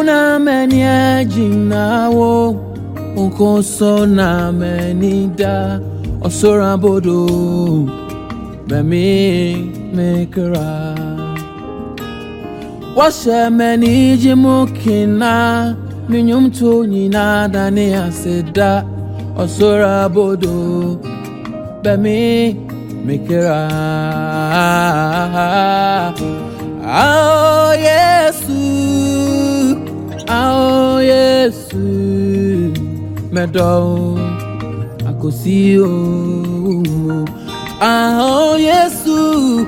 Una menia jinawo unko so na menida osora bodo bemi mekra washe meni jimukina minyum to nyina dane aseda osora bodo bemi mekra. Oh Yesu medo akosi o. Oh Yesu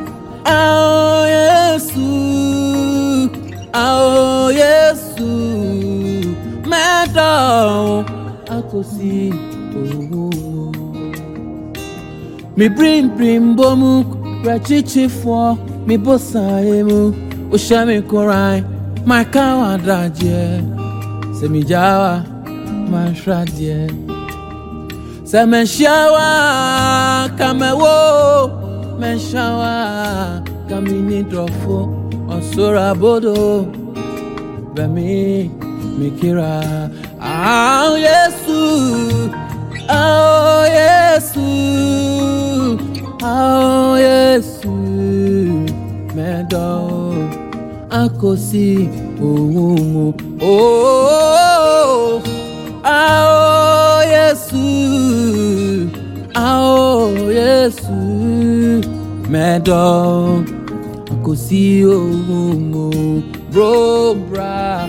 medo akosi o. Mi brim bomu rachichi fo mi bosa emu o sha mi korai my kawa daje se mi jawa my shradie se me shawa kamewo me shawa kamini drofo osora bodo be mi mikira. Oh Yesu medo akosi owo. Oh Yesu medo akosi owo. Bro bra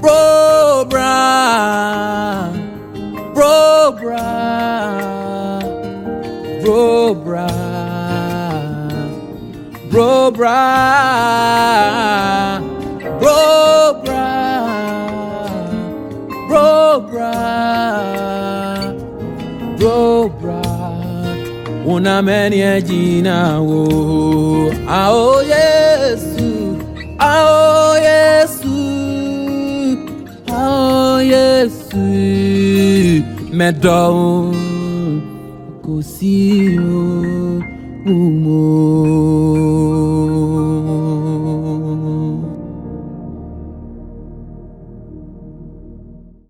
una menia jina wo. Oh Yesu medo kosi o umo.